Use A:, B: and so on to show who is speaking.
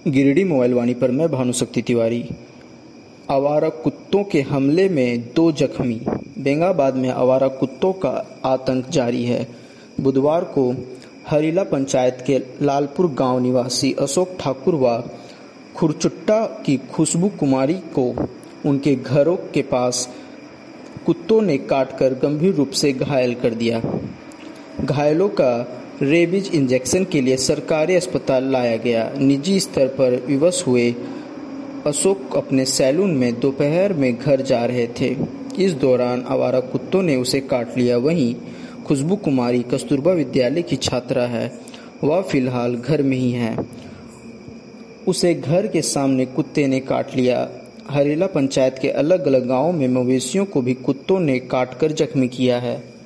A: Giridih mobile वाणी पर मैं भानुशक्ति तिवारी। आवारा कुत्तों के हमले में 2 जख्मी। बेंगाबाद में आवारा कुत्तों का आतंक जारी है। बुधवार को हरीला पंचायत के लालपुर गांव निवासी अशोक ठाकुर व खुरचुट्टा की खुशबू कुमारी को उनके घरों के पास कुत्तों ने काटकर गंभीर रूप से घायल कर दिया। घायलों का रेबीज इंजेक्शन के लिए सरकारी अस्पताल लाया गया। निजी स्तर पर विवश हुए अशोक अपने सैलून में दोपहर में घर जा रहे थे। इस दौरान आवारा कुत्तों ने उसे काट लिया। वहीं खुशबू कुमारी कस्तूरबा विद्यालय की छात्रा है। वह फिलहाल घर में ही है। उसे घर के सामने कुत्ते ने काट लिया। हरेला पंचायत के अलग अलग गांवों में मवेशियों को भी कुत्तों ने काटकर जख्मी किया है।